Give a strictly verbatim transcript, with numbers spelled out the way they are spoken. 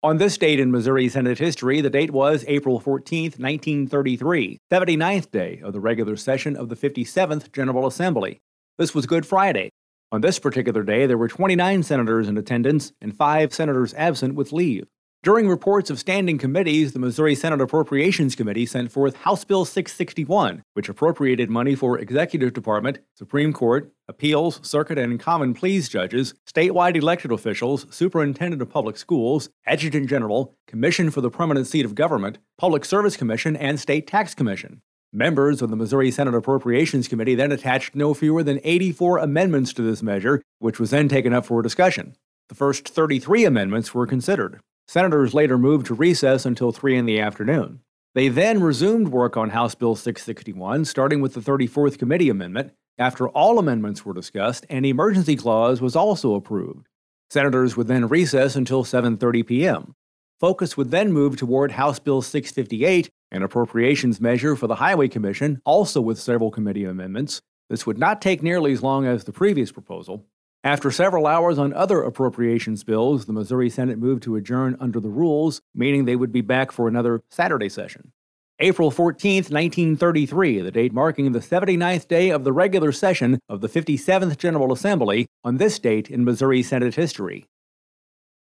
On this date in Missouri Senate history, the date was April fourteenth, nineteen thirty-three, seventy-ninth day of the regular session of the fifty-seventh General Assembly. This was Good Friday. On this particular day, there were twenty-nine senators in attendance and five senators absent with leave. During reports of standing committees, the Missouri Senate Appropriations Committee sent forth House Bill six sixty-one, which appropriated money for Executive Department, Supreme Court, Appeals, Circuit and Common Pleas judges, statewide elected officials, Superintendent of Public Schools, Adjutant General, Commission for the Permanent Seat of Government, Public Service Commission, and State Tax Commission. Members of the Missouri Senate Appropriations Committee then attached no fewer than eighty-four amendments to this measure, which was then taken up for discussion. The first thirty-three amendments were considered. Senators later moved to recess until three in the afternoon. They then resumed work on House Bill six sixty-one, starting with the thirty-fourth Committee Amendment. After all amendments were discussed, an emergency clause was also approved. Senators would then recess until seven thirty p.m. Focus would then move toward House Bill six fifty-eight, an appropriations measure for the Highway Commission, also with several committee amendments. This would not take nearly as long as the previous proposal. After several hours on other appropriations bills, the Missouri Senate moved to adjourn under the rules, meaning they would be back for another Saturday session. April fourteenth, nineteen thirty-three, the date marking the seventy-ninth day of the regular session of the fifty-seventh General Assembly, on this date in Missouri Senate history.